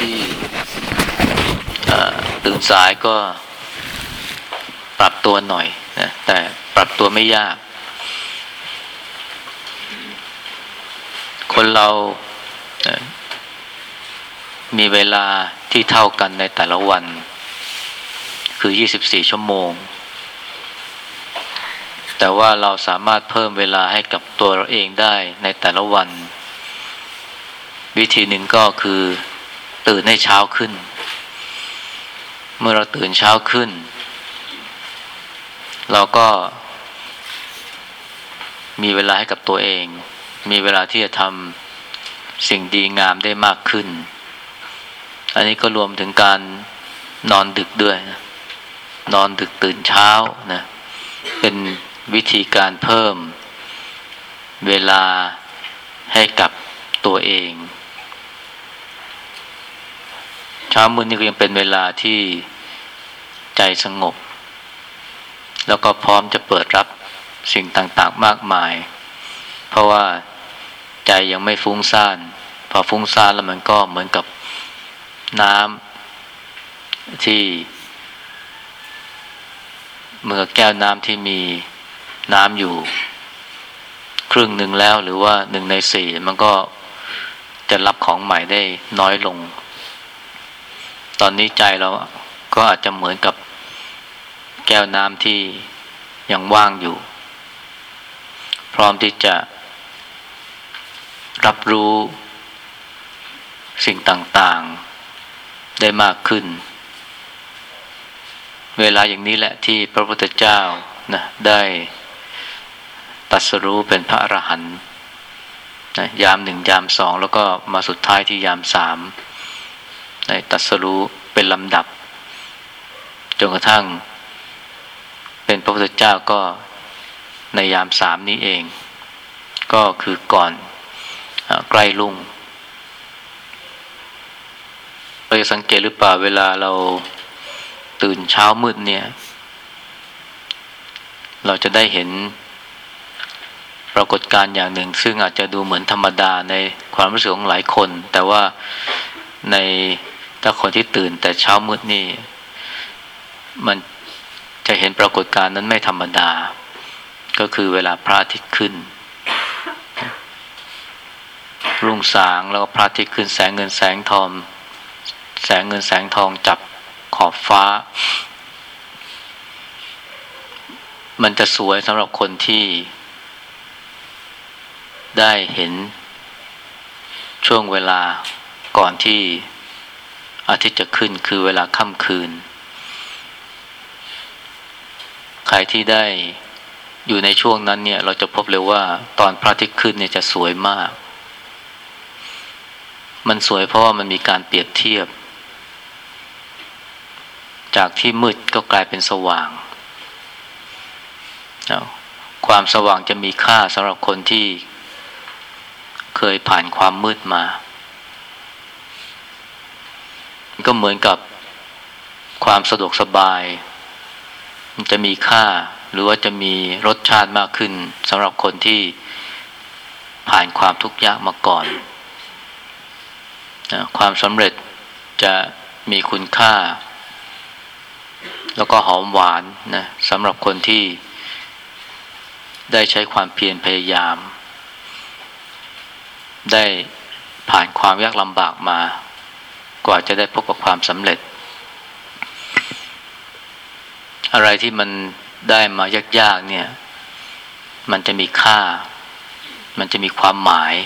ที่ตื่นสายก็ปรับตัวหน่อยนะแต่ปรับตัวไม่ยากคนเรามีเวลาที่เท่ากันในแต่ละวันคือ24ชั่วโมงแต่ว่าเราสามารถเพิ่มเวลาให้กับตัวเราเองได้ในแต่ละวันวิธีหนึ่งก็คือตื่นให้เช้าขึ้นเมื่อเราตื่นเช้าขึ้นเราก็มีเวลาให้กับตัวเองมีเวลาที่จะทำสิ่งดีงามได้มากขึ้นอันนี้ก็รวมถึงการนอนดึกด้วยนะนอนดึกตื่นเช้านะเป็นวิธีการเพิ่มเวลาให้กับตัวเองเช้ามืดนี่ก็ยังเป็นเวลาที่ใจสงบแล้วก็พร้อมจะเปิดรับสิ่งต่างๆมากมายเพราะว่าใจยังไม่ฟุ้งซ่านพอฟุ้งซ่านแล้วมันก็เหมือนกับน้ำที่เมื่อแก้วน้ำที่มีน้ำอยู่ครึ่งหนึ่งแล้วหรือว่า1/4มันก็จะรับของใหม่ได้น้อยลงตอนนี้ใจเราก็อาจจะเหมือนกับแก้วน้ำที่ยังว่างอยู่พร้อมที่จะรับรู้สิ่งต่างๆได้มากขึ้นเวลาอย่างนี้แหละที่พระพุทธเจ้านะได้ตรัสรู้เป็นพระอรหันต์นะยาม1ยาม2แล้วก็มาสุดท้ายที่ยาม3ได้ตรัสรู้เป็นลำดับจนกระทั่งเป็นพระพุทธเจ้าก็ในยาม3นี้เองก็คือก่อนใกล้รุ่งเราจะสังเกตหรือเปล่าเวลาเราตื่นเช้ามืดเนี่ยเราจะได้เห็นปรากฏการณ์อย่างหนึ่งซึ่งอาจจะดูเหมือนธรรมดาในความรู้สึกของหลายคนแต่ว่าในถ้าคนที่ตื่นแต่เช้ามืดนี่มันจะเห็นปรากฏการณ์นั้นไม่ธรรมดาก็คือเวลาพระอาทิตย์ขึ้นรุ่งสางแล้วก็พระอาทิตย์ขึ้นแสงเงินแสงทองจับขอบฟ้ามันจะสวยสำหรับคนที่ได้เห็นช่วงเวลาก่อนที่อาทิตย์จะขึ้นคือเวลาค่ำคืนใครที่ได้อยู่ในช่วงนั้นเนี่ยเราจะพบเลยว่าตอนพระอาทิตย์ขึ้นเนี่ยจะสวยมากมันสวยเพราะว่ามันมีการเปรียบเทียบจากที่มืดก็กลายเป็นสว่างความสว่างจะมีค่าสำหรับคนที่เคยผ่านความมืดมาก็เหมือนกับความสะดวกสบายมันจะมีค่าหรือว่าจะมีรสชาติมากขึ้นสำหรับคนที่ผ่านความทุกข์ยากมาก่อนความสำเร็จจะมีคุณค่าแล้วก็หอมหวานนะสำหรับคนที่ได้ใช้ความเพียรพยายามได้ผ่านความยากลำบากมากว่าจะได้พบกับความสำเร็จอะไรที่มันได้มายากๆเนี่ยมันจะมีค่ามันจะมีความหมาย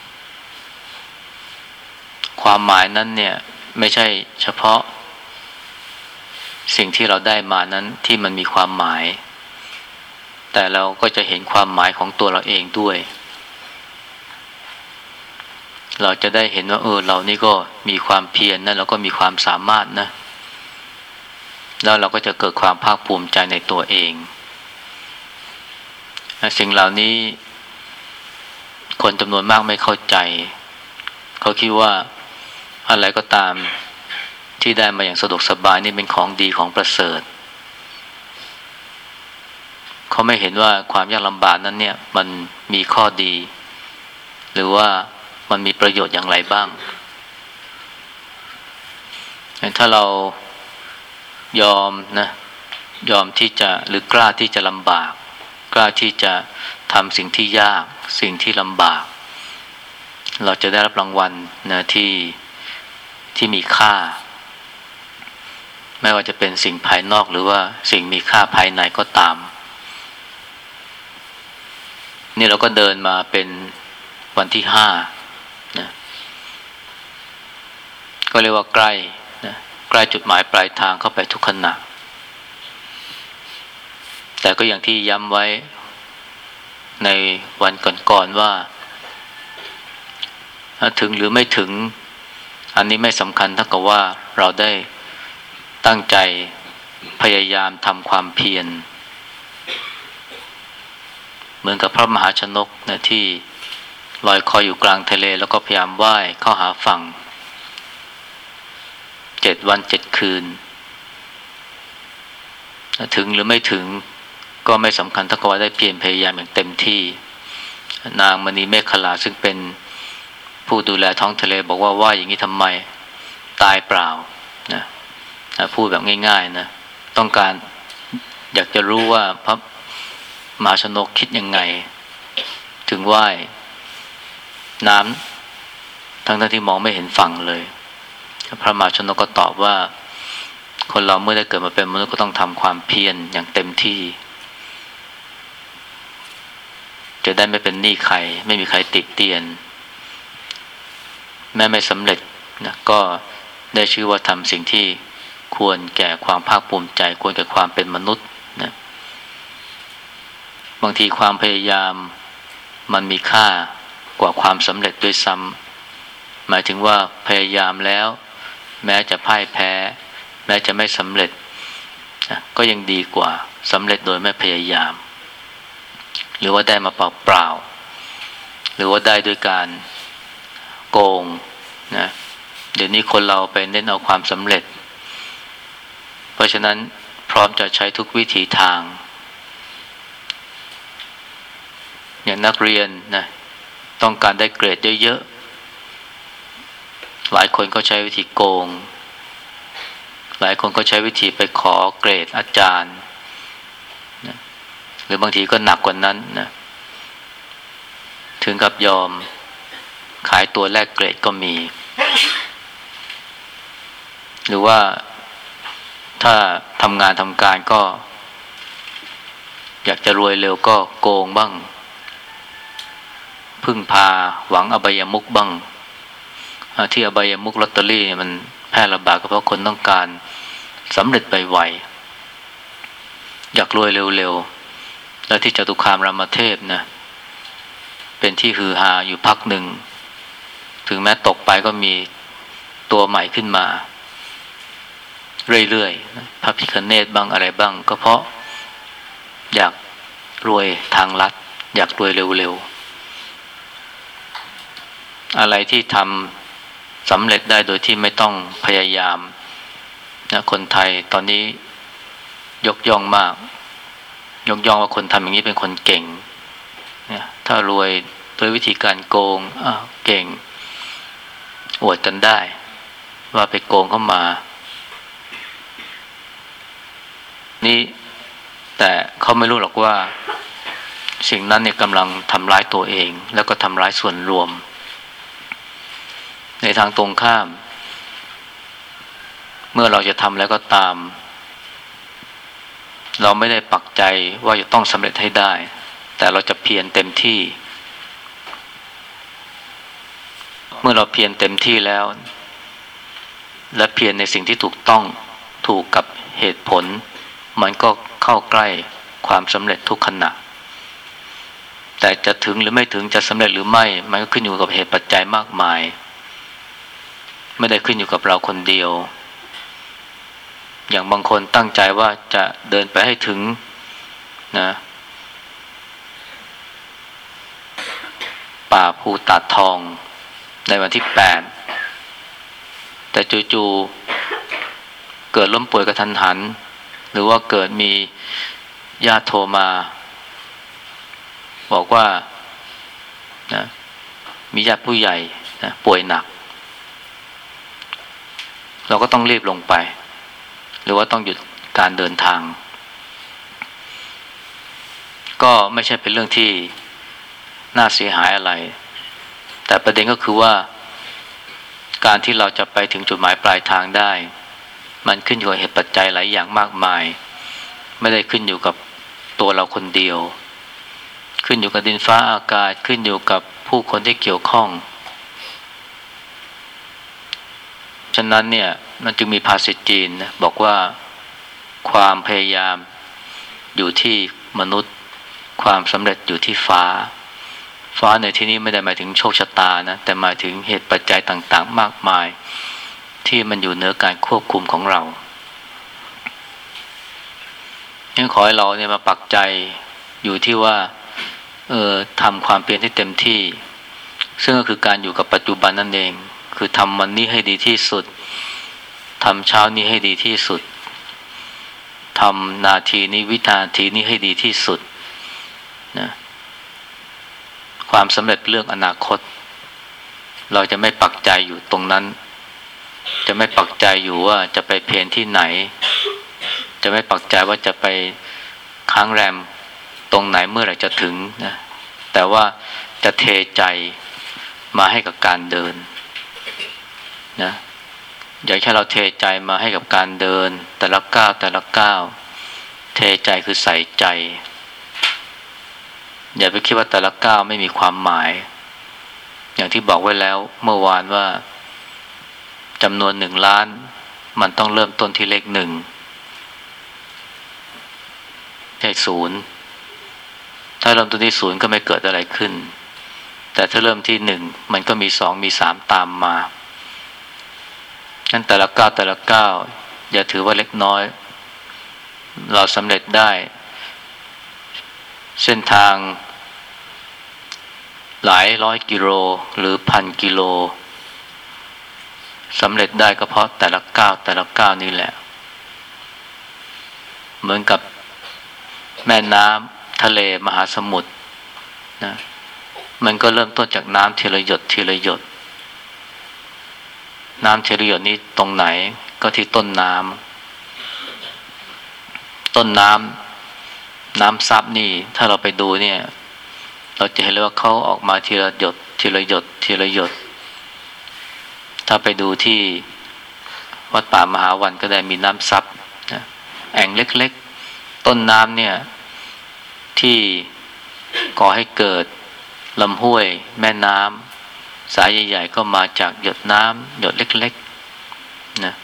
นั้นเนี่ยไม่ใช่เฉพาะสิ่งที่เราได้มานั้นที่มันมีความหมายแต่เราก็จะเห็นความหมายของตัวเราเองด้วยเราจะได้เห็นว่าเรานี่ก็มีความเพียรนะเราก็มีความสามารถนะแล้วเราก็จะเกิดความภาคภูมิใจในตัวเองสิ่งเหล่านี้คนจำนวนมากไม่เข้าใจเขาคิดว่าอะไรก็ตามที่ได้มาอย่างสะดวกสบายนี่เป็นของดีของประเสริฐเขาไม่เห็นว่าความยากลำบากนั้นเนี่ยมันมีข้อดีหรือว่ามันมีประโยชน์อย่างไรบ้างถ้าเรายอมนะยอมที่จะหรือกล้าที่จะลำบากกล้าที่จะทำสิ่งที่ยากสิ่งที่ลำบากเราจะได้รับรางวัลนะที่มีค่าไม่ว่าจะเป็นสิ่งภายนอกหรือว่าสิ่งมีค่าภายในก็ตามนี่เราก็เดินมาเป็นวันที่5นะก็เรียกว่าใกล้นะใกล้จุดหมายปลายทางเข้าไปทุกขณะแต่ก็อย่างที่ย้ำไว้ในวันก่อนๆว่าถึงหรือไม่ถึงอันนี้ไม่สำคัญเท่ากับว่าเราได้ตั้งใจพยายามทำความเพียรเหมือนกับพระมหาชนกนะที่ลอยคอยอยู่กลางทะเลแล้วก็พยายามว่ายเข้าหาฝั่ง7 วัน7 คืนถึงหรือไม่ถึงก็ไม่สำคัญเท่ากับว่าได้เพียรพยายามอย่างเต็มที่นางมณีเมขลาซึ่งเป็นผู้ดูแลท้องทะเลบอกว่าว่ายอย่างนี้ทำไมตายเปล่านะพูดแบบง่ายๆนะต้องการอยากจะรู้ว่าพระมหาชนกคิดยังไงถึงว่ายน้ำทั้งที่มองไม่เห็นฝั่งเลยพระมหาชนกก็ตอบว่าคนเราเมื่อได้เกิดมาเป็นมนุษย์ก็ต้องทำความเพียรอย่างเต็มที่จะได้ไม่เป็นหนี้ใครไม่มีใครติเตียนแม้ไม่สำเร็จนะก็ได้ชื่อว่าทำสิ่งที่ควรแก่ความภาคภูมิใจควรแก่ความเป็นมนุษย์นะบางทีความพยายามมันมีค่ากว่าความสำเร็จด้วยซ้ำหมายถึงว่าพยายามแล้วแม้จะพ่ายแพ้แม้จะไม่สำเร็จนะก็ยังดีกว่าสำเร็จโดยไม่พยายามหรือว่าได้มาเปล่าๆหรือว่าได้ด้วยการโกงนะเดี๋ยวนี้คนเราไปเน้นเอาความสำเร็จเพราะฉะนั้นพร้อมจะใช้ทุกวิถีทางอย่างนักเรียนนะต้องการได้เกรดเยอะๆหลายคนก็ใช้วิธีโกงหลายคนก็ใช้วิธีไปขอเกรดอาจารย์นะหรือบางทีก็หนักกว่านั้นนะถึงกับยอมขายตัวแลกเกรดก็มีหรือว่าถ้าทำงานทำการก็อยากจะรวยเร็วก็โกงบ้างพึ่งพาหวังอบายมุขบ้างที่อบายมุขลอตเตอรี่มันแพร่ระบาดก็เพราะคนต้องการสำเร็จไวๆอยากรวยเร็วๆแล้วที่จตุคามรามเทพนะเป็นที่ฮือฮาอยู่พักหนึ่งถึงแม้ตกไปก็มีตัวใหม่ขึ้นมาเรื่อยๆพระพิฆเนศบ้างอะไรบ้างก็เพราะอยากรวยทางลัดอยากรวยเร็วๆอะไรที่ทำสำเร็จได้โดยที่ไม่ต้องพยายามนะคนไทยตอนนี้ยกย่องมากยกย่องว่าคนทำอย่างนี้เป็นคนเก่งนะถ้ารวยโดยวิธีการโกงเก่งอวดกันได้ว่าไปโกงเข้ามานี่แต่เขาไม่รู้หรอกว่าสิ่งนั้นเนี่ยกำลังทำร้ายตัวเองแล้วก็ทำร้ายส่วนรวมในทางตรงข้ามเมื่อเราจะทำแล้วก็ตามเราไม่ได้ปักใจว่าจะต้องสำเร็จให้ได้แต่เราจะเพียรเต็มที่เมื่อเราเพียรเต็มที่แล้วและเพียรในสิ่งที่ถูกต้องถูกกับเหตุผลมันก็เข้าใกล้ความสำเร็จทุกขณะแต่จะถึงหรือไม่ถึงจะสำเร็จหรือไม่มันก็ขึ้นอยู่กับเหตุปัจจัยมากมายไม่ได้ขึ้นอยู่กับเราคนเดียวอย่างบางคนตั้งใจว่าจะเดินไปให้ถึงนะป่าภูตาดทองในวันที่8แต่จู่ๆเกิดล้มป่วยกระทันหันหรือว่าเกิดมีญาติโทรมาบอกว่านะมีญาติผู้ใหญ่นะป่วยหนักเราก็ต้องรีบลงไปหรือว่าต้องหยุดการเดินทางก็ไม่ใช่เป็นเรื่องที่น่าเสียหายอะไรแต่ประเด็นก็คือว่าการที่เราจะไปถึงจุดหมายปลายทางได้มันขึ้นอยู่กับเหตุปัจจัยหลายอย่างมากมายไม่ได้ขึ้นอยู่กับตัวเราคนเดียวขึ้นอยู่กับดินฟ้าอากาศขึ้นอยู่กับผู้คนที่เกี่ยวข้องฉะนั้นเนี่ยมันจึงมีภาษิตจีนนะบอกว่าความพยายามอยู่ที่มนุษย์ความสำเร็จอยู่ที่ฟ้าฟ้าในที่นี้ไม่ได้หมายถึงโชคชะตานะแต่หมายถึงเหตุปัจจัยต่างๆมากมายที่มันอยู่เหนือการควบคุมของเราขอให้เราเนี่ยมาปักใจอยู่ที่ว่าทำความเพียรให้เต็มที่ซึ่งก็คือการอยู่กับปัจจุบันนั่นเองคือทำวันนี้ให้ดีที่สุดทำเช้านี้ให้ดีที่สุดทำนาทีนี้วินาทีนี้ให้ดีที่สุดนะความสำเร็จเรื่องอนาคตเราจะไม่ปักใจอยู่ตรงนั้นจะไม่ปักใจอยู่ว่าจะไปเพลที่ไหนจะไม่ปักใจว่าจะไปค้างแรมตรงไหนเมื่อไหร่จะถึงนะแต่ว่าจะเทใจมาให้กับการเดินนะอยากให้เราเทใจมาให้กับการเดินแต่ละก้าวแต่ละก้าวเทใจคือใส่ใจอย่าไปคิดว่าแต่ละก้าวไม่มีความหมายอย่างที่บอกไว้แล้วเมื่อวานว่าจำนวน1 ล้านมันต้องเริ่มต้นที่เลข1ใช่0ถ้าเริ่มต้นที่0ก็ไม่เกิดอะไรขึ้นแต่ถ้าเริ่มที่1มันก็มี2มี3ตามมางั้นแต่ละก้าวแต่ละก้าวอย่าถือว่าเล็กน้อยเราสำเร็จได้เส้นทางหลายร้อยกิโลหรือ1,000 กิโลสำเร็จได้ก็เพราะแต่ละก้าวแต่ละก้าวนี่แหละเหมือนกับแม่น้ำทะเลมหาสมุทรนะมันก็เริ่มต้นจากน้ำทีละหยดทีละหยดน้ำทีละหยดนี้ตรงไหนก็ที่ต้นน้ำซับนี่ถ้าเราไปดูเนี่ยเราจะเห็นเลยว่าเขาออกมาทีละหยดทีละหยดทีละหยดถ้าไปดูที่วัดป่ามหาวันก็ได้มีน้ำซับนะแอ่งเล็กๆต้นน้ำเนี่ยที่ก่อให้เกิดลำห้วยแม่น้ำสายใหญ่ๆก็มาจากหยดน้ำหยดเล็กๆนะ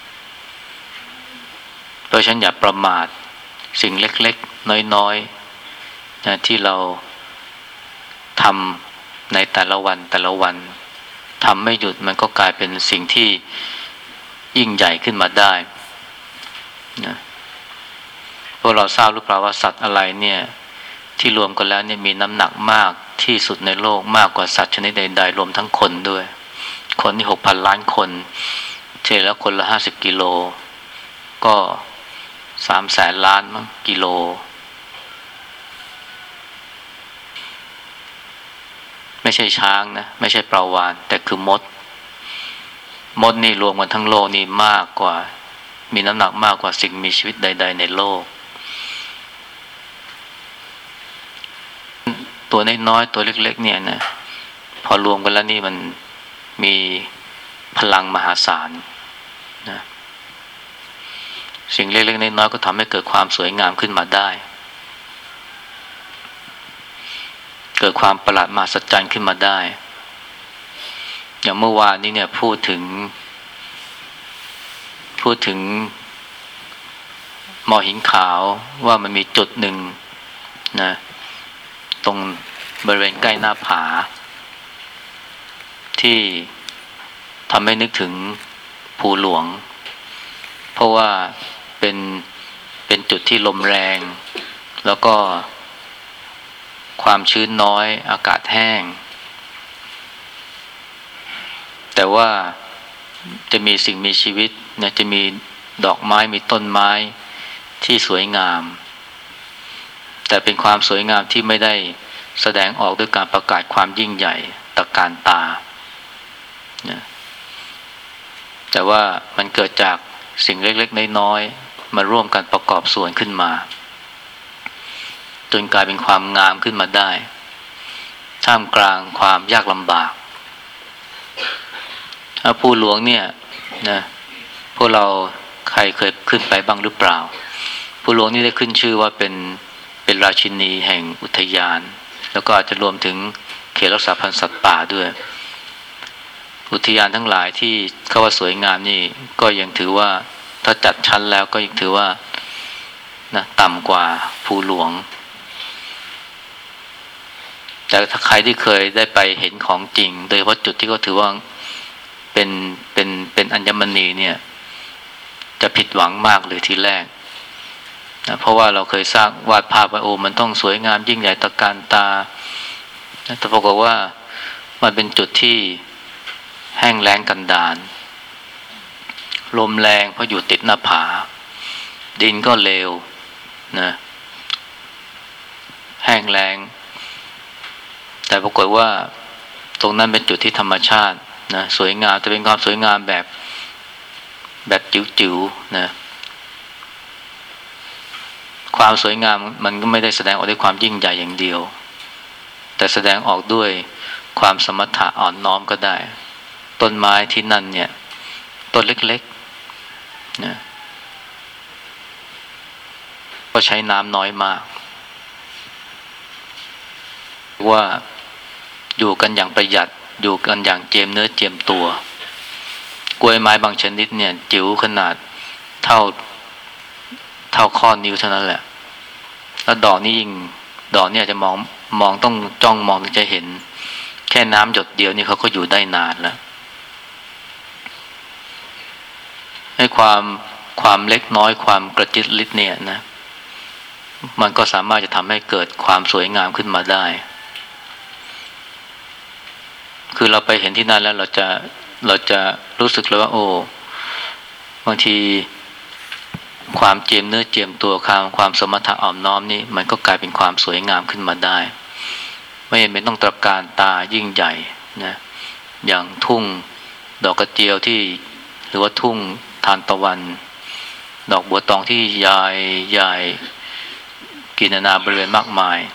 เพราะฉะนั้นอย่าประมาทสิ่งเล็กๆน้อยๆนะที่เราทำในแต่ละวันทำไม่หยุดมันก็กลายเป็นสิ่งที่ยิ่งใหญ่ขึ้นมาได้นะพวกเราทราบหรือเปล่าว่าสัตว์อะไรเนี่ยที่รวมกันแล้วเนี่ยมีน้ำหนักมากที่สุดในโลกมากกว่าสัตว์ชนิดใดๆรวมทั้งคนด้วยคนที่ 6,000 ล้านคนเฉลี่ยแล้วคนละ50 กิโลก็300,000 ล้านมั้งกิโลไม่ใช่ช้างนะไม่ใช่ปลาวาฬแต่คือมดนี่รวมกันทั้งโลกนี่มากกว่ามีน้ำหนักมากกว่าสิ่งมีชีวิตใดๆในโลกตัวน้อยๆตัวเล็กๆเนี่ยนะพอรวมกันแล้วนี่มันมีพลังมหาศาลนะสิ่งเล็กๆน้อยๆก็ทำให้เกิดความสวยงามขึ้นมาได้เกิดความประหลาดมหัศจรรย์ขึ้นมาได้อย่างเมื่อวานนี้เนี่ยพูดถึงหมอหินขาวว่ามันมีจุดหนึ่งนะตรงบริเวณใกล้หน้าผาที่ทำให้นึกถึงภูหลวงเพราะว่าเป็นจุดที่ลมแรงแล้วก็ความชื้นน้อยอากาศแห้งแต่ว่าจะมีสิ่งมีชีวิตนะจะมีดอกไม้มีต้นไม้ที่สวยงามแต่เป็นความสวยงามที่ไม่ได้แสดงออกด้วยการประกาศความยิ่งใหญ่ตระการตานะแต่ว่ามันเกิดจากสิ่งเล็กๆน้อยๆมาร่วมกันประกอบส่วนขึ้นมาจนกลายเป็นความงามขึ้นมาได้ท่ามกลางความยากลำบากภูหลวงเนี่ยนะพวกเราใครเคยขึ้นไปบ้างหรือเปล่าภูหลวงนี่ได้ขึ้นชื่อว่าเป็นราชินีแห่งอุทยานแล้วก็อาจจะรวมถึงเขตรักษาพันธุ์สัตว์ป่าด้วยอุทยานทั้งหลายที่เขาว่าสวยงามนี่ก็ยังถือว่าถ้าจัดชั้นแล้วก็ยังถือว่านะต่ำกว่าภูหลวงแต่ถ้าใครที่เคยได้ไปเห็นของจริงโดยเฉพาะจุดที่เขาถือว่าเป็นอัญมณีเนี่ยจะผิดหวังมากเลยทีแรกนะเพราะว่าเราเคยสร้างวาดภาพว่าโอ้มันต้องสวยงามยิ่งใหญ่ตระการตาแต่ปรากฏว่ามันเป็นจุดที่แห้งแล้งกันดารลมแรงเพราะอยู่ติดหน้าผาดินก็เลวนะแห้งแล้งแต่ปรากฏว่าตรงนั้นเป็นจุดที่ธรรมชาตินะสวยงามแต่เป็นความสวยงามแบบจิ๋วๆนะความสวยงามมันก็ไม่ได้แสดงออกด้วยความยิ่งใหญ่อย่างเดียวแต่แสดงออกด้วยความสมถะอ่อนน้อมก็ได้ต้นไม้ที่นั่นเนี่ยต้นเล็กๆนะก็ใช้น้ำน้อยมากว่าอยู่กันอย่างประหยัดอยู่กันอย่างเจียมเนื้อเจียมตัวกล้วยไม้บางชนิดเนี่ยจิ๋วขนาดเท่าข้อนิ้วเท่านั้นแหละแล้วดอกนี่ยิ่งดอกเนี่ยจะมองต้องจ้องมองถึงจะเห็นแค่น้ำหยดเดียวนี่เขาก็อยู่ได้นานแล้วให้ความเล็กน้อยความกระจิตริดเนี่ยนะมันก็สามารถจะทำให้เกิดความสวยงามขึ้นมาได้คือเราไปเห็นที่นั่นแล้วเราจะรู้สึกเลยว่าโอ้บางทีความเจียมเนื้อเจียมตัวความสมถะอ่อมน้อมนี่มันก็กลายเป็นความสวยงามขึ้นมาได้ไม่จำเป็นต้องตระการตายิ่งใหญ่นะอย่างทุ่งดอกกระเจียวที่หรือว่าทุ่งทานตะวันดอกบัวตองที่ใหญ่กินนานาบริเวณมากมาย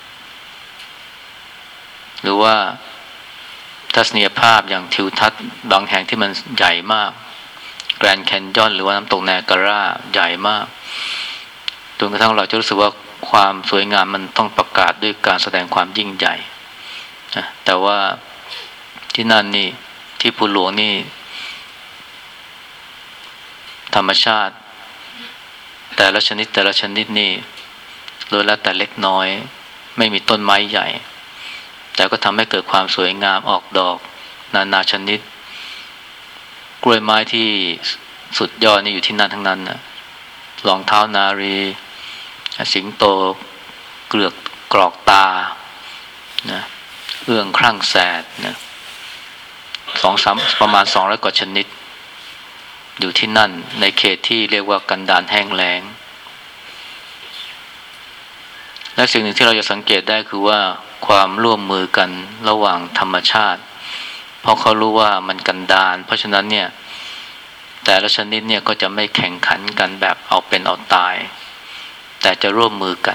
หรือว่าทัศนียภาพอย่างทิวทัศน์บางแห่งที่มันใหญ่มากแกรนด์แคนยอนหรือว่าน้ำตกไนแอการาใหญ่มากจนกระทั่งเราจะรู้สึกว่าความสวยงามมันต้องประกาศด้วยการแสดงความยิ่งใหญ่นะแต่ว่าที่นั่นนี่ที่ภูหลวงนี่ธรรมชาติแต่ละชนิดนี่ล้วนแล้วแต่เล็กน้อยไม่มีต้นไม้ใหญ่แต่ก็ทำให้เกิดความสวยงามออกดอกนานาชนิดกล้วยไม้ที่สุดยอดนี่อยู่ที่นั่นทั้งนั้นนะรองเท้านารีสิงโตเกลือกกรอกตานะเอื้องครั่งแสดนะประมาณ200 กว่าชนิดอยู่ที่นั่นในเขตที่เรียกว่ากันดารแห้งแล้งและสิ่งหนึ่งที่เราจะสังเกตได้คือว่าความร่วมมือกันระหว่างธรรมชาติเพราะเขารู้ว่ามันกันดารเพราะฉะนั้นเนี่ยแต่ละชนิดเนี่ยก็จะไม่แข่งขันกันแบบเอาเป็นเอาตายแต่จะร่วมมือกัน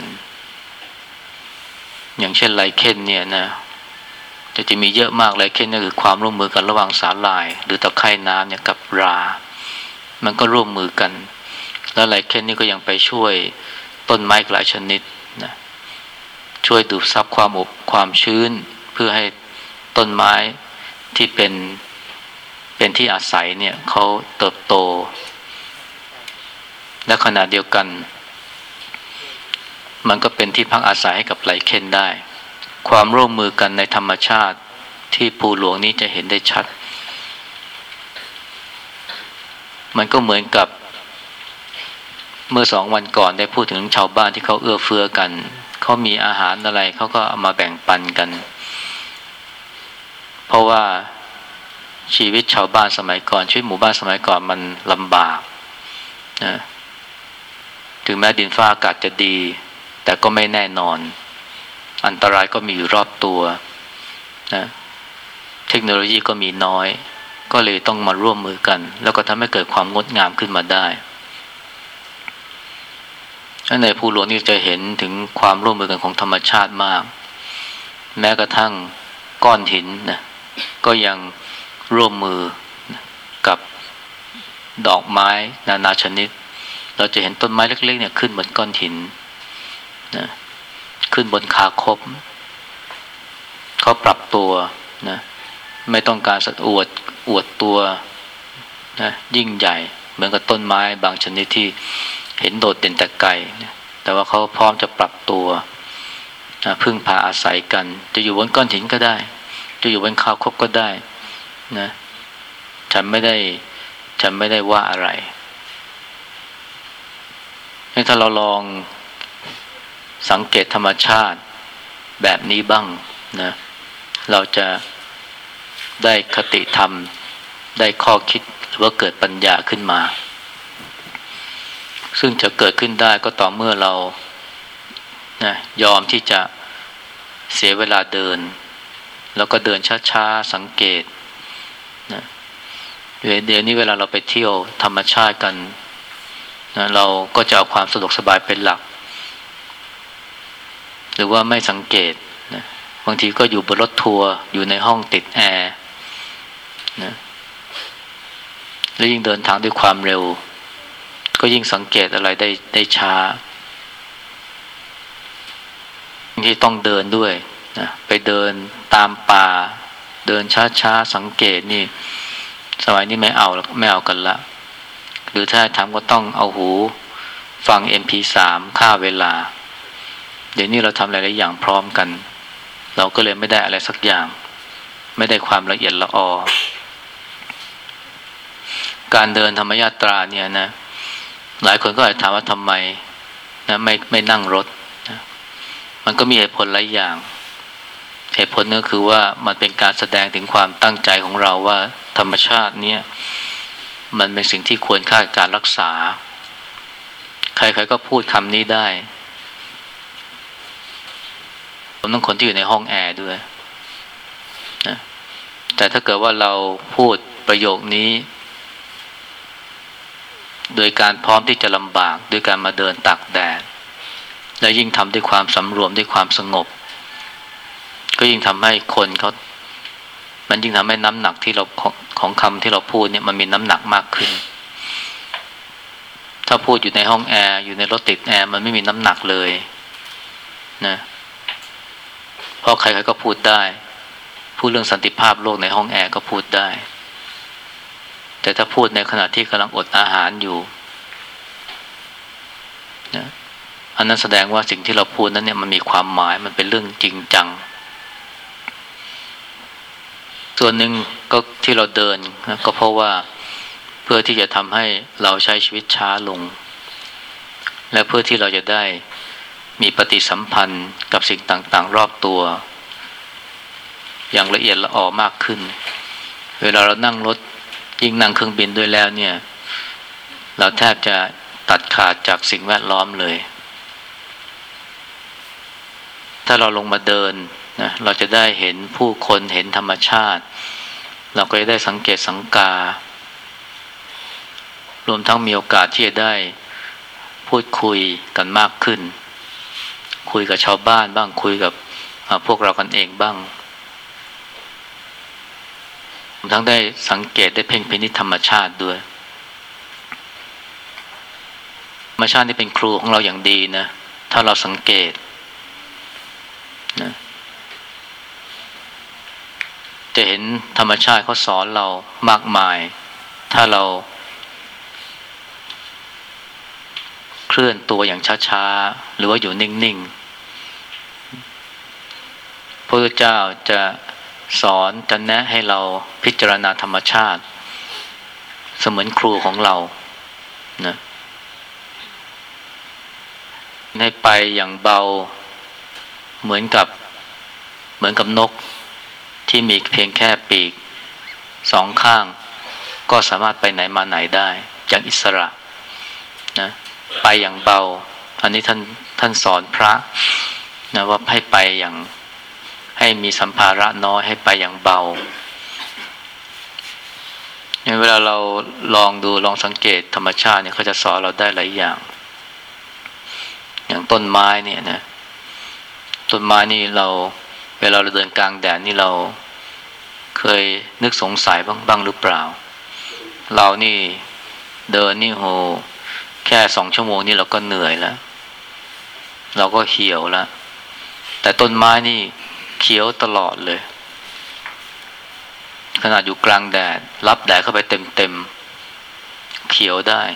อย่างเช่นไลเคนเนี่ยนะจะมีเยอะมากไลเคนนี่คือความร่วมมือกันระหว่างสาหร่ายหรือตะไคร่น้ำเนี่ยกับรามันก็ร่วมมือกันแล้วไลเคนนี่ก็ยังไปช่วยต้นไม้หลายชนิดนะช่วยดูดซับความอบความชื้นเพื่อให้ต้นไม้ที่เป็นที่อาศัยเนี่ยเขาเติบโตและขณะเดียวกันมันก็เป็นที่พักอาศัยให้กับไลเคนได้ความร่วมมือกันในธรรมชาติที่ภูหลวงนี้จะเห็นได้ชัดมันก็เหมือนกับเมื่อ2 วันก่อนได้พูดถึงชาวบ้านที่เขาเอื้อเฟื้อกันเขามีอาหารอะไรเขาก็เอามาแบ่งปันกันเพราะว่าชีวิตชาวบ้านสมัยก่อนชีวิตหมู่บ้านสมัยก่อนมันลำบากนะถึงแม้ดินฟ้าอากาศจะดีแต่ก็ไม่แน่นอนอันตรายก็มีอยู่รอบตัวนะเทคโนโลยีก็มีน้อยก็ก็เลยต้องมาร่วมมือกันแล้วก็ทำให้เกิดความงดงามขึ้นมาได้ในภูหลวงนี่จะเห็นถึงความร่วมมือกันของธรรมชาติมากแม้กระทั่งก้อนหินนะก็ยังร่วมมือกับดอกไม้นานาชนิดเราจะเห็นต้นไม้เล็กๆเนี่ยขึ้นบนก้อนหินนะขึ้นบนคาคบเขาปรับตัวนะไม่ต้องการอวดตัวนะยิ่งใหญ่เหมือนกับต้นไม้บางชนิดที่เห็นโดดเด่นแต่ไกลนะแต่ว่าเขาพร้อมจะปรับตัวนะพึ่งพาอาศัยกันจะอยู่บนก้อนหินก็ได้จะอยู่บนคาคบก็ได้นะฉันไม่ได้ว่าอะไรถ้าเราลองสังเกตธรรมชาติแบบนี้บ้างนะเราจะได้คติธรรมได้ข้อคิดหรือว่าเกิดปัญญาขึ้นมาซึ่งจะเกิดขึ้นได้ก็ต่อเมื่อเรานะยอมที่จะเสียเวลาเดินแล้วก็เดินช้าๆสังเกตนะเดี๋ยวนี้เวลาเราไปเที่ยวธรรมชาติกันนะเราก็จะเอาความสะดวกสบายเป็นหลักหรือว่าไม่สังเกตนะบางทีก็อยู่บนรถทัวร์อยู่ในห้องติดแอร์นะแล้วยิ่งเดินทางด้วยความเร็วก็ยิ่งสังเกตอะไรได้ช้าที่ต้องเดินด้วยนะไปเดินตามป่าเดินช้าๆสังเกตนี่สมัยนี้ไม่เอากันละหรือถ้าทำก็ต้องเอาหูฟัง MP3 ฆ่าเวลาเดี๋ยวนี้เราทำหลายๆอย่างพร้อมกันเราก็เลยไม่ได้อะไรสักอย่างไม่ได้ความละเอียดละออการเดินธรรมยาตราเนี่ยนะหลายคนก็อาจจะถามว่าทำไมนะไม่นั่งรถนะมันก็มีเหตุผลหลายอย่างเหตุผลก็คือว่ามันเป็นการแสดงถึงความตั้งใจของเราว่าธรรมชาติเนี่ยมันเป็นสิ่งที่ควรค่าการรักษาใครๆก็พูดคำนี้ได้ผมต้องคนที่อยู่ในห้องแอร์ด้วยนะแต่ถ้าเกิดว่าเราพูดประโยคนี้โดยการพร้อมที่จะลำบากโดยการมาเดินตากแดดและยิ่งทำด้วยความสำรวมด้วยความสงบก็ยิ่งทำให้คนมันยิ่งทำให้น้ำหนักที่เราของคำที่เราพูดเนี่ยมันมีน้ำหนักมากขึ้นถ้าพูดอยู่ในห้องแอร์อยู่ในรถติดแอร์มันไม่มีน้ำหนักเลยนะเพราะใครๆก็พูดได้พูดเรื่องสันติภาพโลกในห้องแอร์ก็พูดได้แต่ถ้าพูดในขณะที่กำลังอดอาหารอยู่นะอันนั้นแสดงว่าสิ่งที่เราพูดนั้นเนี่ยมันมีความหมายมันเป็นเรื่องจริงจังส่วนหนึ่งก็ที่เราเดินนะก็เพราะว่าเพื่อที่จะทำให้เราใช้ชีวิตช้าลงและเพื่อที่เราจะได้มีปฏิสัมพันธ์กับสิ่งต่างๆรอบตัวอย่างละเอียดละออมากขึ้นเวลาเรานั่งรถยิ่งนั่งเครื่องบินด้วยแล้วเนี่ยเราแทบจะตัดขาดจากสิ่งแวดล้อมเลยถ้าเราลงมาเดินนะเราจะได้เห็นผู้คนเห็นธรรมชาติเราก็จะได้สังเกตสังการวมทั้งมีโอกาสที่จะได้พูดคุยกันมากขึ้นคุยกับชาวบ้านบ้างคุยกับพวกเรากันเองบ้างทั้งได้สังเกตได้เพ่งพินิจธรรมชาติด้วยธรรมชาตินี่เป็นครูของเราอย่างดีนะถ้าเราสังเกตนะจะเห็นธรรมชาติเขาสอนเรามากมายถ้าเราเคลื่อนตัวอย่างช้าๆหรือว่าอยู่นิ่งๆพระพุทธเจ้าจะสอนจะแนะให้เราพิจารณาธรรมชาติเสมือนครูของเรานะให้ไปอย่างเบาเหมือนกับนกที่มีเพียงแค่ปีกสองข้างก็สามารถไปไหนมาไหนได้อย่างอิสระนะไปอย่างเบาอันนี้ท่านสอนพระนะว่าให้ไปอย่างให้มีสัมภาระน้อยให้ไปอย่างเบาเวลาเราลองดูลองสังเกตธรรมชาติเนี่ยเขาจะสอนเราได้หลายอย่างอย่างต้นไม้เนี่ยนะต้นไม้นี่เราเวลาเราเดินกลางแดดนี่เราเคยนึกสงสัยบ้างหรือเปล่าเรานี่เดินนี่โหแค่2 ชั่วโมงนี่เราก็เหนื่อยแล้วเราก็เหี่ยวแล้วแต่ต้นไม้นี่เขียวตลอดเลยขนาดอยู่กลางแดดรับแดดเข้าไปเต็มเขียวได้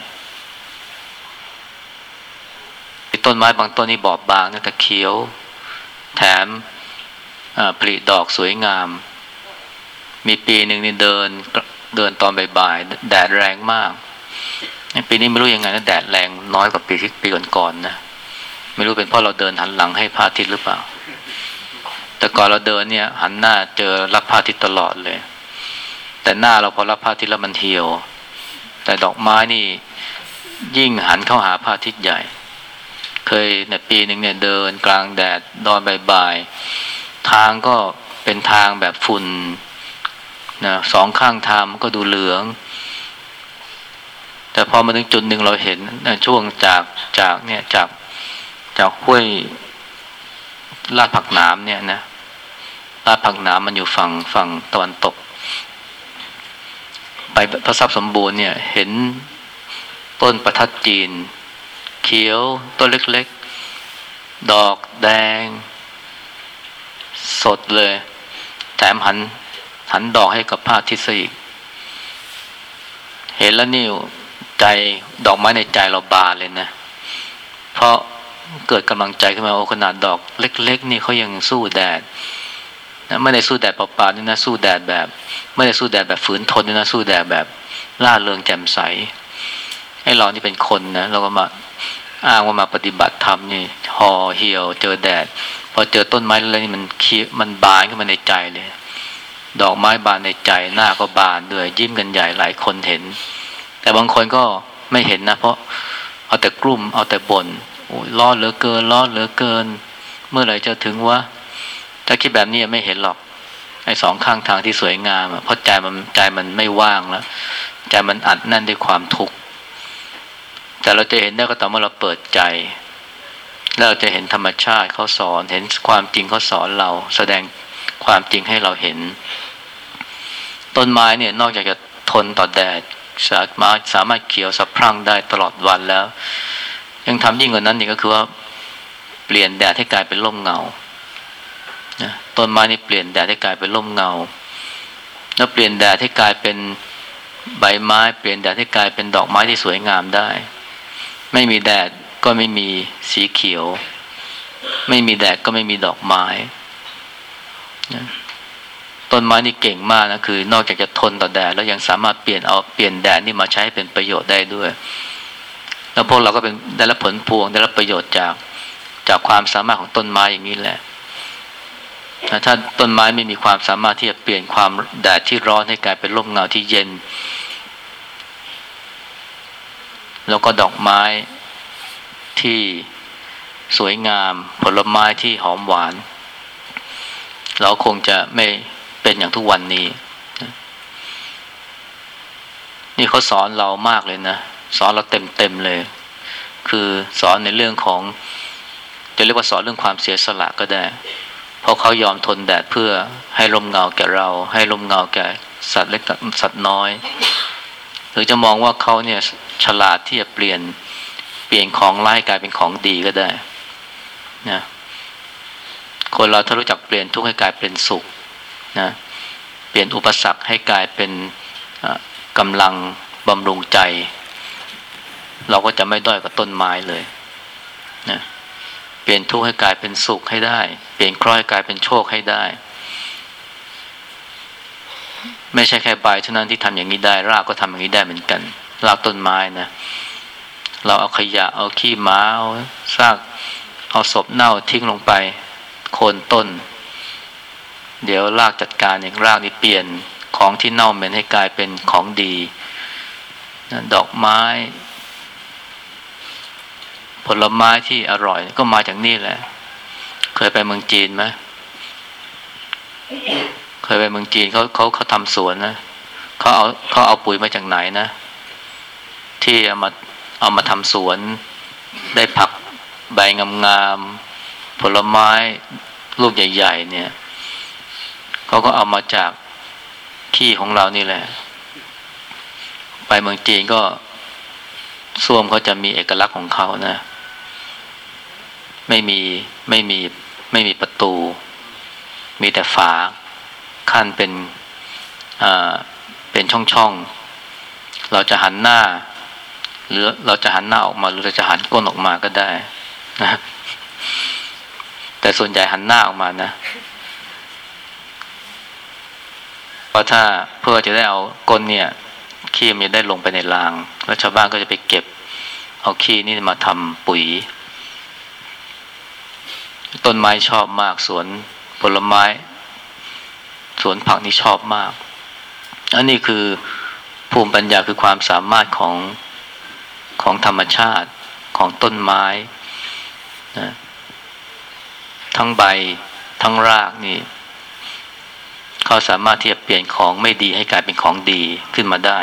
ต้นไม้บางต้นนี่บอบบางนะแต่เขียวแถมผลิดอกสวยงามมีปีหนึ่งนี่เดินตอนบ่ายๆแดดแรงมากปีนี้ไม่รู้ยังไงนะแดดแรงน้อยกว่าปีก่อนๆนะไม่รู้เป็นเพราะเราเดินหันหลังให้พระอาทิตย์หรือเปล่าแต่ก่อนเราเดินเนี่ยหันหน้าเจอรับพระอาทิตย์ตลอดเลยแต่หน้าเราพอรับพระอาทิตย์แล้วมันเหี่ยวแต่ดอกไม้นี่ยิ่งหันเข้าหาพระอาทิตย์ใหญ่เคยในปีหนึ่งเนี่ยเดินกลางแดดตอนบ่ายๆทางก็เป็นทางแบบฝุ่นนะสองข้างทางก็ดูเหลืองแต่พอมาถึงจุดหนึ่งเราเห็นช่วงจากห้วยลาดผักน้ำเนี่ยนะลาดผักน้ำมันอยู่ฝั่งตะวันตกไปพระทรัพย์สมบูรณ์เนี่ยเห็นต้นประทัดจีนเขียวต้นเล็กๆดอกแดงสดเลยแถมหันดอกให้กับพระอาทิตย์อีกเห็นแล้วนี่ใจดอกไม้ในใจเราบานเลยนะเพราะเกิดกำลังใจขึ้นมาโอ้ขนาดดอกเล็กๆนี่เขายังสู้แดดนะไม่ได้สู้แดดเปล่าๆนี่นะสู้แดดแบบไม่ได้สู้แดดแบบฝืนทนนี่นะสู้แดดแบบร่าเริงแจ่มใสให้เรานี่เป็นคนนะเราก็มาอ้างว่ามาปฏิบัติธรรมนี่ห่อเหี่ยวเจอแดดพอเจอต้นไม้แล้วนี่มันบานขึ้นมาในใจเลยดอกไม้บานในใจหน้าก็บานด้วยยิ้มกันใหญ่หลายคนเห็นแต่บางคนก็ไม่เห็นนะเพราะเอาแต่กลุ้มเอาแต่บ่นโอ้ยร้อนเหลือเกินเมื่อไหร่จะถึงวะถ้าคิดแบบนี้ไม่เห็นหรอกไอ้สองข้างทางที่สวยงามเพราะใจมันไม่ว่างแล้วใจมันอัดแน่นด้วยความทุกข์แต่เราจะเห็นได้ก็ต่อเมื่อเราเปิดใจแล้วเราจะเห็นธรรมชาติเขาสอนเห็นความจริงเขาสอนเราแสดงความจริงให้เราเห็นต้นไม้เนี่ยนอกจากจะทนต่อแดดสามารถเขียวสะพรั่งได้ตลอดวันแล้วยังทำยิ่งกว่านั้นนี่ก็คือว่าเปลี่ยนแดดให้กลายเป็นร่มเงานะต้นไม้นี่เปลี่ยนแดดให้กลายเป็นร่มเงาแล้วเปลี่ยนแดดให้กลายเป็นใบไม้เปลี่ยนแดดให้กลายเป็นดอกไม้ที่สวยงามได้ไม่มีแดดก็ไม่มีสีเขียวไม่มีแดดก็ไม่มีดอกไม้นะต้นไม้นี่เก่งมากนะคือนอกจากจะทนต่อแดดแล้วยังสามารถเปลี่ยนแดดนี่มาใช้เป็นประโยชน์ได้ด้วยแล้วพวกเราก็เป็นได้รับผลพวงได้รับประโยชน์จากความสามารถของต้นไม้อย่างนี้แหละถ้าต้นไม้ไม่มีความสามารถที่จะเปลี่ยนความแดดที่ร้อนให้กลายเป็นร่มเงาที่เย็นแล้วก็ดอกไม้ที่สวยงามผลไม้ที่หอมหวานเราคงจะไม่เป็นอย่างทุกวันนี้นี่เขาสอนเรามากเลยนะสอนเราเต็มเลยคือสอนในเรื่องของจะเรียกว่าสอนเรื่องความเสียสละก็ได้เพราะเขายอมทนแดดเพื่อให้ร่มเงาแก่เราให้ร่มเงาแก่สัตว์เล็กสัตว์น้อยหรือจะมองว่าเขาเนี่ยฉลาดที่จะเปลี่ยนของร้ายกลายเป็นของดีก็ได้นะคนเราถ้ารู้จักเปลี่ยนทุกข์ให้กลายเป็นสุขนะเปลี่ยนอุปสรรคให้กลายเป็นกำลังบำรุงใจเราก็จะไม่ด้อยกว่าต้นไม้เลยนะเปลี่ยนทุกข์ให้กลายเป็นสุขให้ได้เปลี่ยนเคราะห์ให้กลายเป็นโชคให้ได้ไม่ใช่แค่ใบเท่านั้นที่ทำอย่างนี้ได้รากก็ทำอย่างนี้ได้เหมือนกันรากต้นไม้นะเราเอาขยะเอาขี้หมาเอาซากเอาศพเน่าทิ้งลงไปโคนต้นเดี๋ยวรากจัดการอย่างรากนี่เปลี่ยนของที่เน่าเหม็นให้กลายเป็นของดีดอกไม้ผลไม้ที่อร่อยก็มาจากนี่แหละเคยไปเมืองจีนไหมเคยไปเมืองจีนเขาทำสวนนะเขาเอาปุ๋ยมาจากไหนนะที่เอามาทำสวนได้ผักใบงามๆผลไม้ลูกใหญ่ๆเนี่ยเขาก็เอามาจากขี้ของเรานี่แหละไปเมืองจีนก็ส้วมเขาจะมีเอกลักษณ์ของเขานะไม่มีประตูมีแต่ฝาขั้นเป็นช่องๆเราจะหันหน้าหรือเราจะหันหน้าออกมาหรือเราจะหันก้นออกมาก็ได้นะแต่ส่วนใหญ่หันหน้าออกมานะเพราะถ้าเพื่อจะได้เอาก้นเนี่ยขี้มันจะได้ลงไปในรางแล้วชาวบ้านก็จะไปเก็บเอาขี้นี่มาทำปุ๋ยต้นไม้ชอบมากสวนผลไม้สวนผักนี่ชอบมากอันนี้คือภูมิปัญญาคือความสามารถของธรรมชาติของต้นไม้นะทั้งใบทั้งรากนี่เขาสามารถที่จะเปลี่ยนของไม่ดีให้กลายเป็นของดีขึ้นมาได้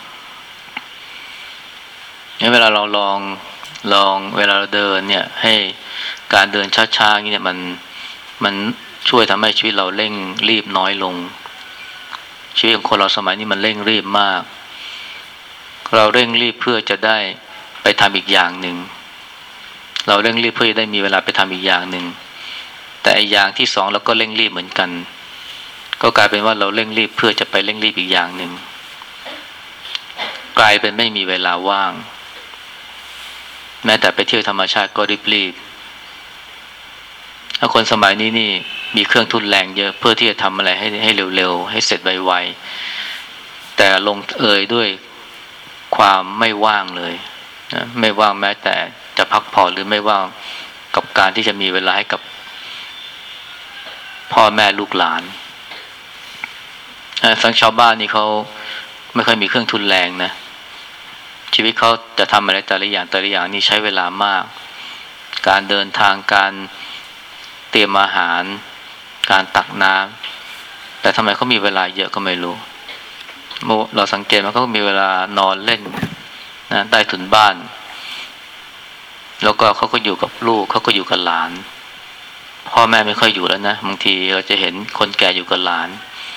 เวลาเราลองเวลาเราเดินเนี่ยให้การเดินช้าๆนี่เนี่ยมันช่วยทำให้ชีวิตเราเร่งรีบน้อยลงชีวิตของคนเราสมัยนี้มันเร่งรีบมากเราเร่งรีบเพื่อจะได้ไปทำอีกอย่างหนึ่งเราเร่งรีบเพื่อจะได้มีเวลาไปทำอีกอย่างหนึ่งแต่อีกอย่างที่สองเราก็เร่งรีบเหมือนกันก็กลายเป็นว่าเราเร่งรีบเพื่อจะไปเร่งรีบอีกอย่างหนึ่งกลายเป็นไม่มีเวลาว่างแม้แต่ไปเที่ยวธรรมชาติก็รีบถ้าคนสมัยนี้นี่มีเครื่องทุนแรงเยอะเพื่อที่จะทำอะไรให้เร็วๆให้เสร็จไวๆแต่ลงเอยด้วยความไม่ว่างเลยนะไม่ว่างแม้แต่จะพักผ่อนหรือไม่ว่างกับการที่จะมีเวลาให้กับพ่อแม่ลูกหลานฝั่งชาวบ้านนี่เขาไม่ค่อยมีเครื่องทุนแรงนะชีวิตเขาจะทำอะไรแต่ละอย่างนี่ใช้เวลามากการเดินทางการเตรียมอาหารการตักน้ำแต่ทำไมเขามีเวลาเยอะก็ไม่รู้เราสังเกตว่าเขามีเวลานอนเล่นนะใต้ถุนบ้านแล้วก็เขาก็อยู่กับลูกเขาก็อยู่กับหลานพ่อแม่ไม่ค่อยอยู่แล้วนะบางทีเราจะเห็นคนแก่อยู่กับหลาน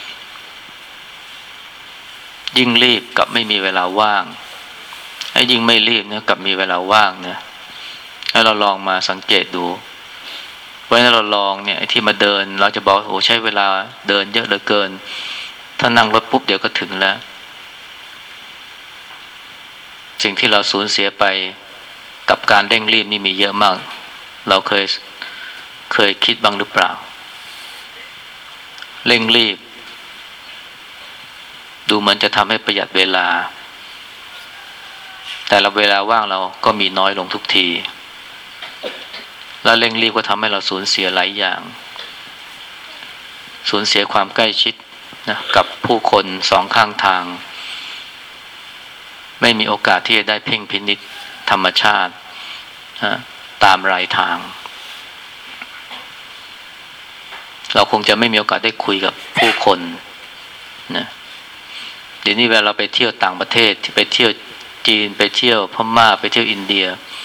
ยิ่งรีบกับไม่มีเวลาว่างไอ้ยิ่งไม่รีบเนี่ยกับมีเวลาว่างนะให้เราลองมาสังเกตดูไว้ถ้าเราลองเนี่ยที่มาเดินเราจะบอกโอ้ใช้เวลาเดินเยอะเหลือเกินถ้านั่งรถปุ๊บเดี๋ยวก็ถึงแล้วสิ่งที่เราสูญเสียไปกับการเร่งรีบนี่มีเยอะมากเราเคยคิดบ้างหรือเปล่าเร่งรีบดูเหมือนจะทำให้ประหยัดเวลาแต่ละเวลาว่างเราก็มีน้อยลงทุกทีแล้วเร่งรีบก็ทำให้เราสูญเสียหลายอย่างสูญเสียความใกล้ชิดนะกับผู้คนสองข้างทางไม่มีโอกาสที่จะได้เพ่งพินิจธรรมชาติตามรายทางเราคงจะไม่มีโอกาสได้คุยกับผู้คนนะเดี๋ยวนี้เวลาเราไปเที่ยวต่างประเทศที่ไปเที่ยวจีนไปเที่ยวพม่าไปเที่ยวอินเดีย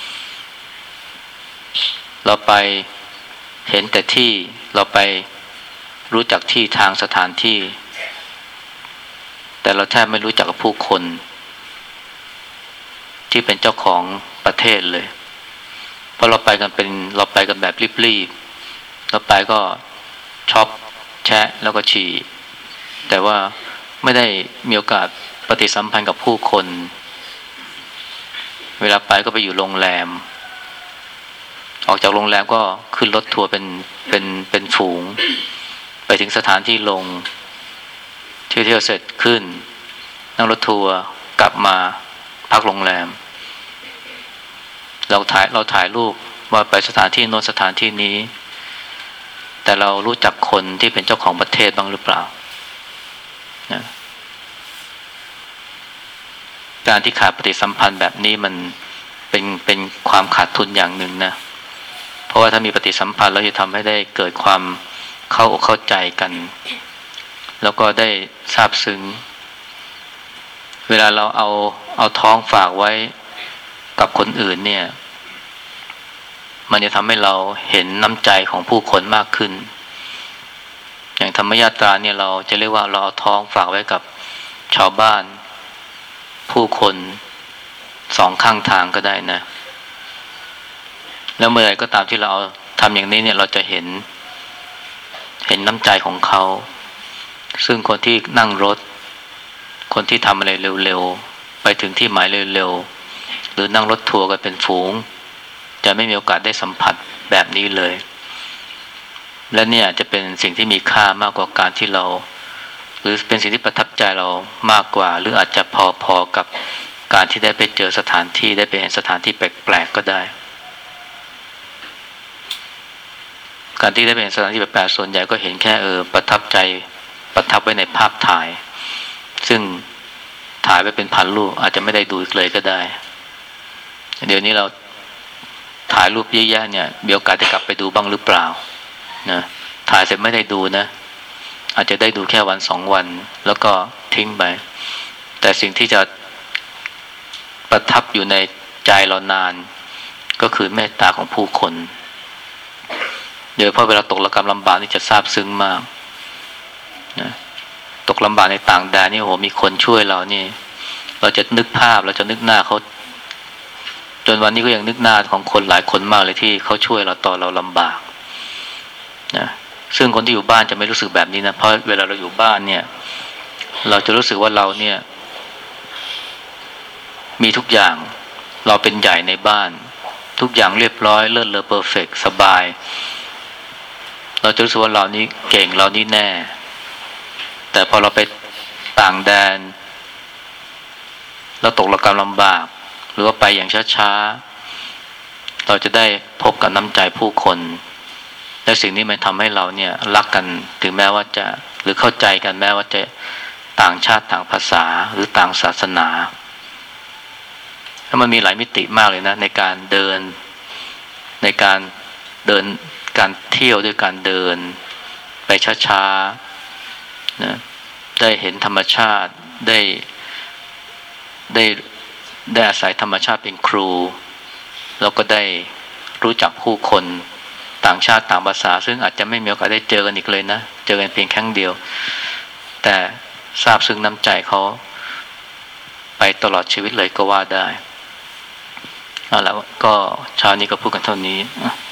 เราไปเห็นแต่ที่เราไปรู้จักที่ทางสถานที่แต่เราแทบไม่รู้จักกับผู้คนที่เป็นเจ้าของประเทศเลยเพราะเราไปกันแบบรีบๆเราไปก็ช็อปแชะแล้วก็ฉี่แต่ว่าไม่ได้มีโอกาสปฏิสัมพันธ์กับผู้คนเวลาไปก็ไปอยู่โรงแรมออกจากโรงแรมก็ขึ้นรถทัวร์เป็นฝูงไปถึงสถานที่ลงเที่ยวเสร็จขึ้นนั่งรถทัวร์กลับมาพักโรงแรมเราถ่ายรูปว่าไปสถานที่โน้นสถานที่นี้แต่เรารู้จักคนที่เป็นเจ้าของประเทศบ้างหรือเปล่านะการที่ขาดปฏิสัมพันธ์แบบนี้มันเป็นความขาดทุนอย่างหนึ่งนะเพราะว่าถ้ามีปฏิสัมพันธ์แล้วจะทำให้ได้เกิดความเข้าอกเข้าใจกันแล้วก็ได้ซาบซึ้งเวลาเราเอาท้องฝากไว้กับคนอื่นเนี่ยมันจะทำให้เราเห็นน้ำใจของผู้คนมากขึ้นอย่างธรรมยาตราเนี่ยเราจะเรียกว่าเราเอาท้องฝากไว้กับชาวบ้านผู้คนสองข้างทางก็ได้นะแล้วเมื่อไหร่ก็ตามที่เราเอาทำอย่างนี้เนี่ยเราจะเห็นน้ำใจของเขาซึ่งคนที่นั่งรถคนที่ทำอะไรเร็วๆไปถึงที่หมายเร็วๆหรือนั่งรถทัวร์กันเป็นฝูงจะไม่มีโอกาสได้สัมผัสแบบนี้เลยและเนี่ยจะเป็นสิ่งที่มีค่ามากกว่าการที่เราหรือเป็นสิ่งที่ประทับใจเรามากกว่าหรืออาจจะพอๆกับการที่ได้ไปเจอสถานที่ได้ไปเห็นสถานที่แปลกๆก็ได้การที่ได้ไปเห็นสถานที่แปลกๆส่วนใหญ่ก็เห็นแค่ประทับใจประทับไว้ในภาพถ่ายซึ่งถ่ายไว้เป็นพันรูปอาจจะไม่ได้ดูอีกเลยก็ได้เดี๋ยวนี้เราถ่ายรูปเยอะแยะเนี่ยมีโอกาสได้กลับไปดูบ้างหรือเปล่านะถ่ายเสร็จไม่ได้ดูนะอาจจะได้ดูแค่วัน2 วันแล้วก็ทิ้งไปแต่สิ่งที่จะประทับอยู่ในใจเรานานก็คือเมตตาของผู้คนโดยเฉพาะเวลาตกระกำลำบากนี่จะซาบซึ้งมากนะตกลำบากในต่างแดนนี่โหมีคนช่วยเรานี่เราจะนึกภาพเราจะนึกหน้าเขาจนวันนี้ก็ยังนึกหน้าของคนหลายคนมากเลยที่เขาช่วยเราตอนเราลำบากนะซึ่งคนที่อยู่บ้านจะไม่รู้สึกแบบนี้นะเพราะเวลาเราอยู่บ้านเนี่ยเราจะรู้สึกว่าเราเนี่ยมีทุกอย่างเราเป็นใหญ่ในบ้านทุกอย่างเรียบร้อยเลิศเลอเพอร์เฟกต์สบายเราจะรู้สึกว่าเรานี่เก่งเรานี่แน่แต่พอเราไปต่างแดนเราตกระกำลำบากหรือว่าไปอย่างช้าๆเราจะได้พบกับน้ำใจผู้คนและสิ่งนี้มันทำให้เราเนี่ยรักกันถึงแม้ว่าจะหรือเข้าใจกันแม้ว่าจะต่างชาติต่างภาษาหรือต่างศาสนาแล้วมันมีหลายมิติมากเลยนะในการเดินการเที่ยวด้วยการเดินไปช้าๆนะได้เห็นธรรมชาติได้อาศัยธรรมชาติเป็นครูแล้วก็ได้รู้จักผู้คนต่างชาติต่างภาษาซึ่งอาจจะไม่มีโอกาสได้เจอกันอีกเลยนะเจอกันเพียงครั้งเดียวแต่ทราบซึ้งน้ำใจเขาไปตลอดชีวิตเลยก็ว่าได้เอาละก็เช้านี้ก็พูดกันเท่านี้